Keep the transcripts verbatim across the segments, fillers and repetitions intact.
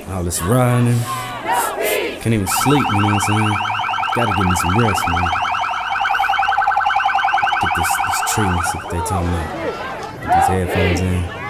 All this riding. Can't even sleep, you know what I'm saying? Gotta give me some rest, man. Get this, this treatment, see what they talking about. Get these headphones in.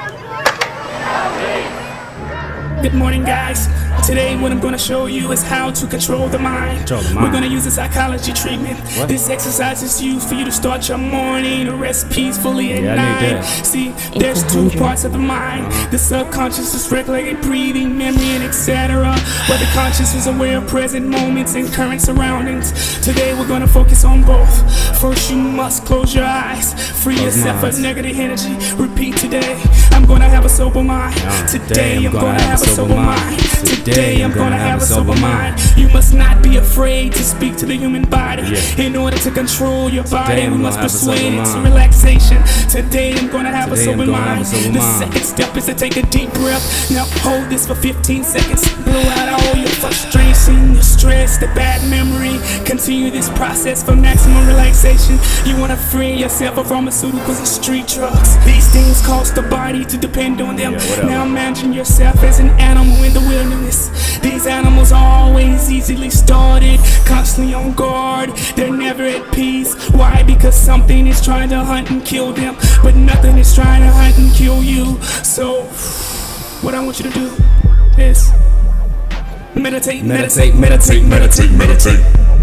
Good morning, guys. Today what I'm gonna show you is how to control the mind. Control the mind. We're gonna use a psychology treatment. What? This exercise is used for you to start your morning to rest peacefully at Yeah, I night. need that. See, there's two parts of the mind. The subconscious is regulating breathing, memory, and et cetera. Where the conscious is aware of present moments and current surroundings. Today we're gonna focus on both. First, you must close your eyes. Free Close yourself my of eyes. negative energy. Repeat today. I'm gonna have a sober mind. Uh, Today I'm gonna have a sober mind. Today I'm gonna have a sober mind. You must not be afraid to speak to the human body. Yeah. In order to control your body, Today we I'm must gonna have a sober persuade it to mind. relaxation. Today I'm gonna have Today a sober I'm gonna have mind. a sober The mind. second step is to take a deep breath. Now hold this for fifteen seconds. Blow out all your frustration, your stress, the bad memory. Continue this process for maximum relaxation. You wanna free yourself of pharmaceuticals and street drugs. These things cause the body to depend on them. Yeah, whatever. Now imagine yourself as an animal in the wilderness. These animals are always easily started, constantly on guard. They're never at peace. Why? Because something is trying to hunt and kill them, but nothing is trying to hunt and kill you. So, what I want you to do is meditate, meditate, meditate, meditate, meditate.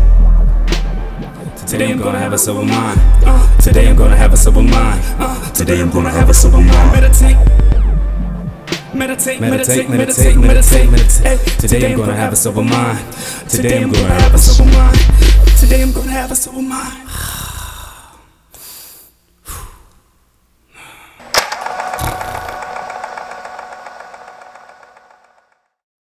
Today I'm gonna have a sober mind. Uh, Today I'm gonna have a sober mind. uh, Today I'm gonna have a sober mind. meditate. Meditate, Meditate, meditate, meditate, meditate, meditate. Today I'm gonna have a sober mind. Today I'm gonna have a sober mind. Today I'm gonna have a sober mind.